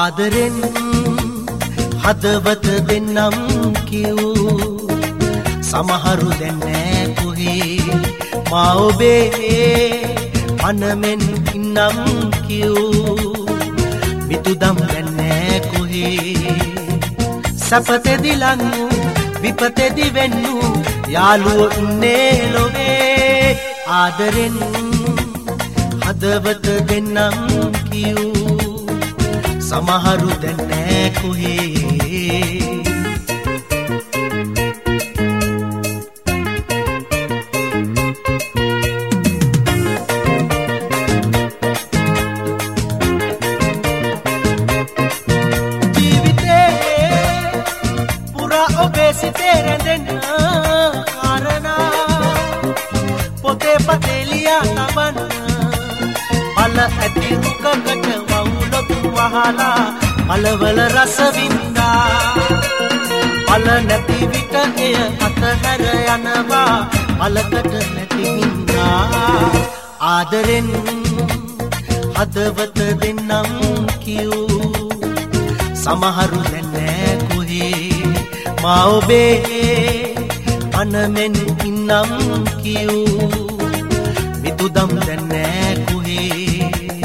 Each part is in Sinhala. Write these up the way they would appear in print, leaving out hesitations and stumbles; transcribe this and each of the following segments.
ආදරෙන් හදවත දෙන්නම් කියූ සමහරු දැන් නෑ කොහේ මා ඔබේ අනමෙන් ඉන්නම් කියූ මිතුදම් දැන් නෑ කොහේ සපතෙදි ලංගු විපතෙදි වෙන්නු යාළුවෝ ඉන්නේ ලොවේ ආදරෙන් හදවත දෙන්නම් කියූ සමහරු දැන් නෑ කොහේ සිතේ රැඳෙන කාරණා පොතේ පතේ ලියා තබන්න මල ඇති රුකකට වවුලොත් වහලා මලවල රස වින්දා මල නැති විට එය අතහැර යනවා මලකට නැති හින්දා ආදරෙන් හදවත දෙන්නම් කියූ සමහරු දැන් නෑ කොහේ මා ඔබේ අනමෙන් ඉන්නම් කියූ මිතුදම් දැන් නෑ කොහේ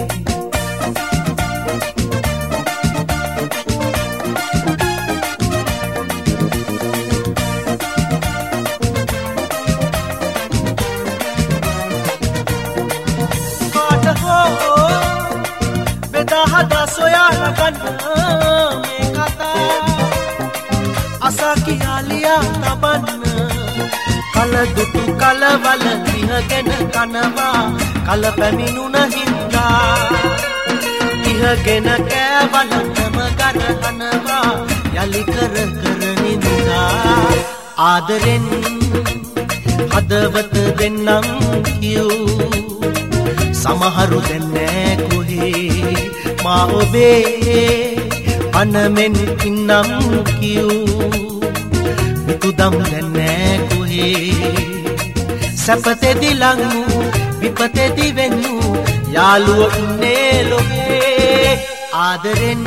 කාට හෝ බෙදා හදා සොයා ගන්න මේ කතා අසා කියාලියා තබන්න කලදුටු කලවල ඉහගෙන කනවා කල පැමිණුන හින්දා ඉහගෙන කෑවලටම ගරහනවා යලි කර කර නින්දා ආදරෙන් හදවත දෙන්නම් කියූ සමහරු දැන් නෑ කොහේ මා ඔබේ අනමෙන් ඉන්නම් කියූ මිතුදම් දැන් නෑ කොහේ සැපතෙදි ලංගු විපතෙදි වෙන්නු යාළුවෝ ඉන්නේ ලොවේ ආදරෙන්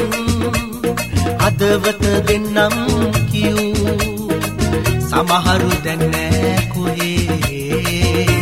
හදවත දෙන්නම් කියූ සමහරු දැන් නෑ කොහේ